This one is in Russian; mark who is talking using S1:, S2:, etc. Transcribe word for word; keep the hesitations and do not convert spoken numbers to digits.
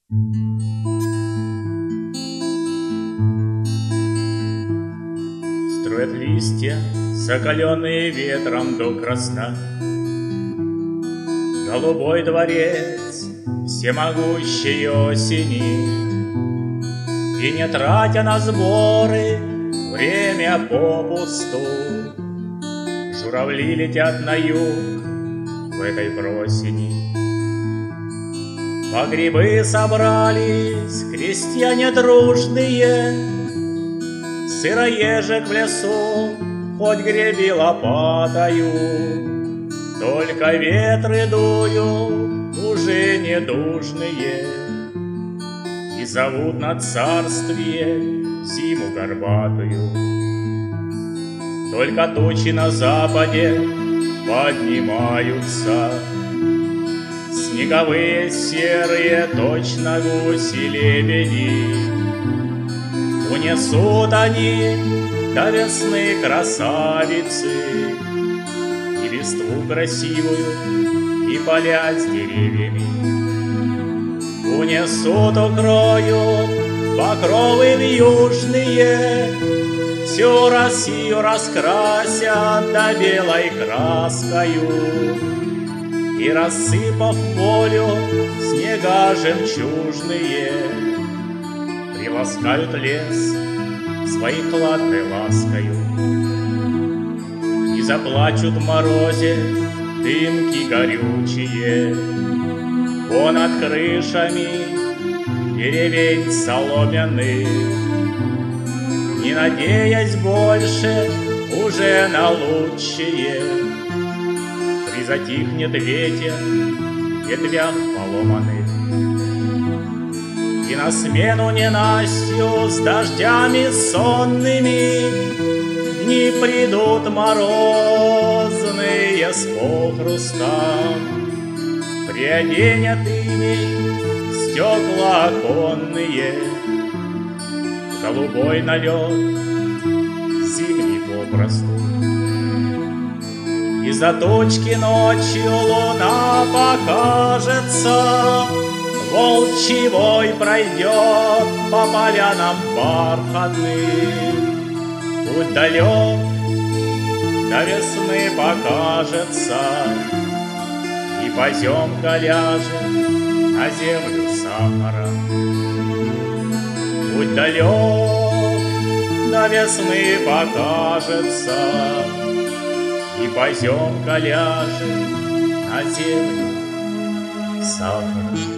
S1: Строят листья, закаленные ветром до красна, голубой дворец всемогущей осени. И не тратя на сборы время попусту, журавли летят на юг в этой просени. По грибы собрались крестьяне дружные, сыроежек в лесу хоть греби лопатою, только ветры дуют уже недужные и зовут на царствие зиму горбатую. Только тучи на западе поднимаются, снеговые серые, точно гуси-лебеди. Унесут они до весны красавицы и листву красивую, и поля с деревьями. Унесут, укроют покровы вьюжные, всю Россию раскрасят до белой краскою, и, рассыпав полю снега жемчужные, приласкают лес своей хладной ласкою. И заплачут в морозе дымки горючие понад крышами деревень соломенных, не надеясь больше уже на лучшее. Призатихнет ветер в ветвях поломанных, и на смену ненастью с дождями сонными дни придут морозные с похрустом. Приоденет иней стекла оконные, голубой налет зимний попросту. Из-за тучки ночью луна покажется, волчий вой пройдет по полянам бархатным. Путь далек, до весны покажется, и поземка ляжет на землю сахара. Путь далек, до весны покажется, и поземка ляжет на землю сахара.